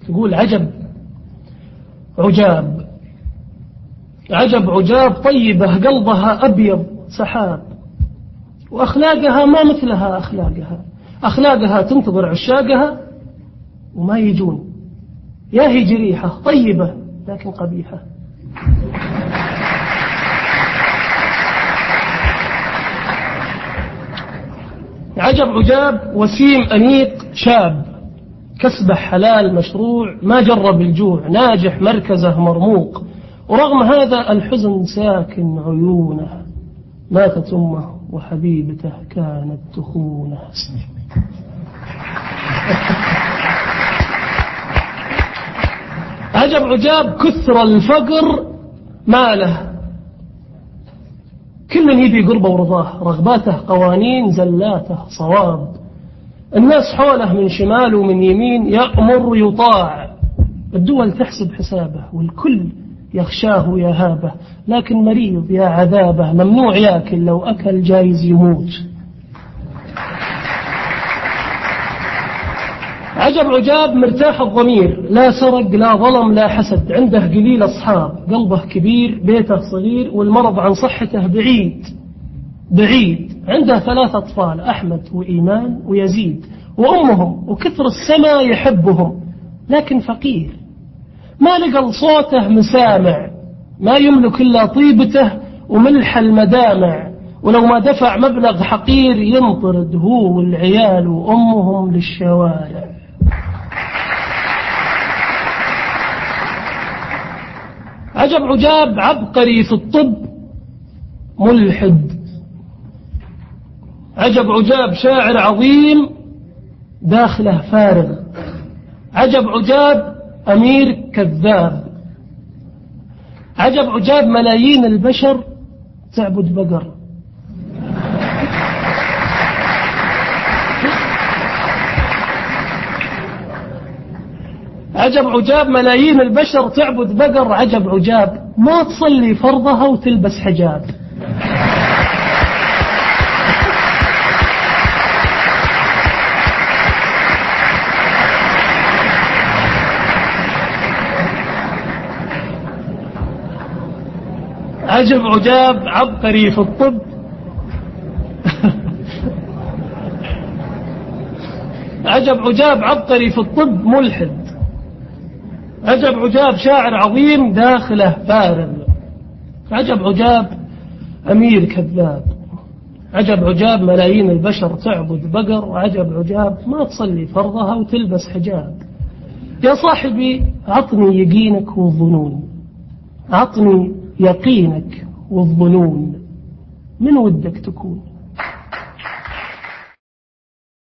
يقول عجب عجاب، عجب عجاب طيبة قلبها أبيض سحاب، وأخلاقها ما مثلها أخلاقها تنتظر عشاقها وما يجون، يا هي جريحة طيبة لكن قبيحة. عجب عجاب وسيم أنيق شاب، كسبه حلال مشروع، ما جرب الجوع، ناجح مركزه مرموق، ورغم هذا الحزن ساكن عيونه، ماتت أمه وحبيبته كانت تخونه. عجب عجاب كثر الفقر ماله، كل يبي قربه ورضاه، رغباته قوانين زلاته صواب، الناس حوله من شمال ومن يمين يأمر يطاع، الدول تحسب حسابه والكل يخشاه يهابه، لكن مريض يا عذابه ممنوع ياكل، لو أكل جايز يموت. عجب عجاب مرتاح الضمير، لا سرق لا ظلم لا حسد، عنده قليل أصحاب، قلبه كبير بيته صغير، والمرض عن صحته بعيد، عنده 3 أطفال، أحمد وإيمان ويزيد، وأمهم وكثر السماء يحبهم، لكن فقير ما لقى لصوته مسامع، ما يملك إلا طيبته وملح المدامع، ولو ما دفع مبلغ حقير ينطرد هو والعيال وأمهم للشوارع. عجب عجاب عبقري في الطب ملحد، عجب عجاب شاعر عظيم داخله فارغ، عجب عجاب أمير كذاب، عجب عجاب ملايين البشر تعبد بقر، عجب عجاب ملايين البشر تعبد بقر، عجب عجاب ما تصلي فرضها وتلبس حجاب. عجب عجاب عبقري في الطب عجب عجاب عبقري في الطب ملحد، عجب عجاب شاعر عظيم داخله فارغ، عجب عجاب أمير كذاب، عجب عجاب ملايين البشر تعبد بقر، وعجب عجاب ما تصلي فرضها وتلبس حجاب. يا صاحبي عطني يقينك والظنون، عطني يقينك والظنون، من ودك تكون؟